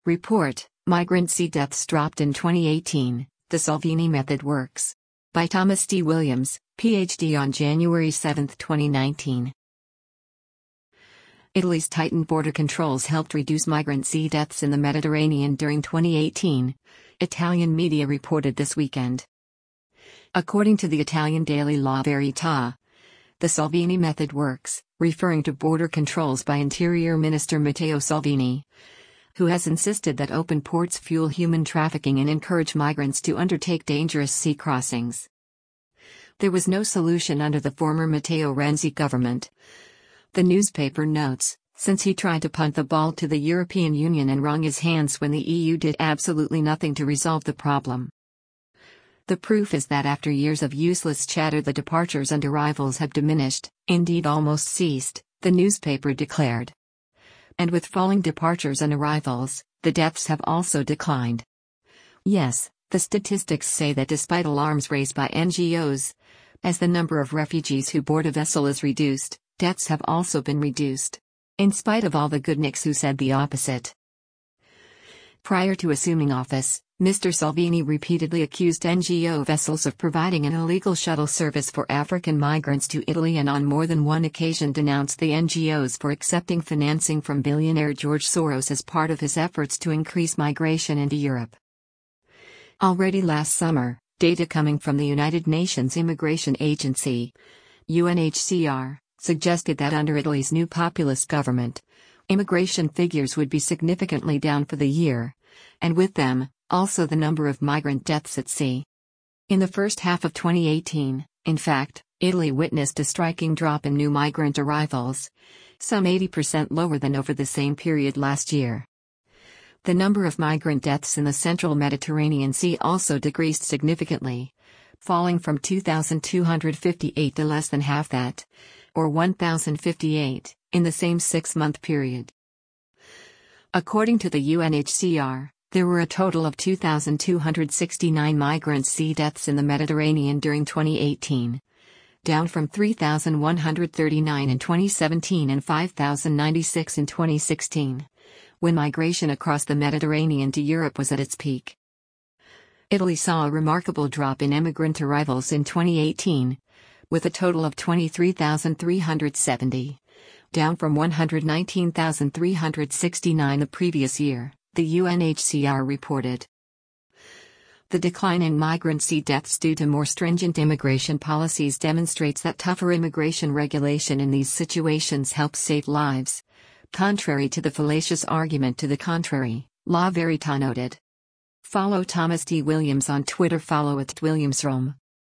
Report: Migrant sea deaths dropped in 2018, the Salvini method works. By Thomas D. Williams, Ph.D. on January 7, 2019. Italy's tightened border controls helped reduce migrant sea deaths in the Mediterranean during 2018, Italian media reported this weekend. According to the Italian daily La Verità, the Salvini method works, referring to border controls by Interior Minister Matteo Salvini, who has insisted that open ports fuel human trafficking and encourage migrants to undertake dangerous sea crossings. There was no solution under the former Matteo Renzi government, the newspaper notes, since he tried to punt the ball to the European Union and wrung his hands when the EU did absolutely nothing to resolve the problem. The proof is that after years of useless chatter, the departures and arrivals have diminished, indeed almost ceased, the newspaper declared. And with falling departures and arrivals, the deaths have also declined. Yes, the statistics say that despite alarms raised by NGOs, as the number of refugees who board a vessel is reduced, deaths have also been reduced. In spite of all the good nicks who said the opposite. Prior to assuming office, Mr. Salvini repeatedly accused NGO vessels of providing an illegal shuttle service for African migrants to Italy, and on more than one occasion denounced the NGOs for accepting financing from billionaire George Soros as part of his efforts to increase migration into Europe. Already last summer, data coming from the United Nations Immigration Agency, UNHCR, suggested that under Italy's new populist government, immigration figures would be significantly down for the year, and with them, also the number of migrant deaths at sea. In the first half of 2018, in fact, Italy witnessed a striking drop in new migrant arrivals, some 80% lower than over the same period last year. The number of migrant deaths in the central Mediterranean Sea also decreased significantly, falling from 2,258 to less than half that, or 1,058, in the same six-month period. According to the UNHCR, there were a total of 2,269 migrant sea deaths in the Mediterranean during 2018, down from 3,139 in 2017 and 5,096 in 2016, when migration across the Mediterranean to Europe was at its peak. Italy saw a remarkable drop in immigrant arrivals in 2018, with a total of 23,370, down from 119,369 the previous year, the UNHCR reported. The decline in migrant sea deaths due to more stringent immigration policies demonstrates that tougher immigration regulation in these situations helps save lives, contrary to the fallacious argument to the contrary, La Verità noted. Follow Thomas D. Williams on Twitter. Follow @WilliamsRome.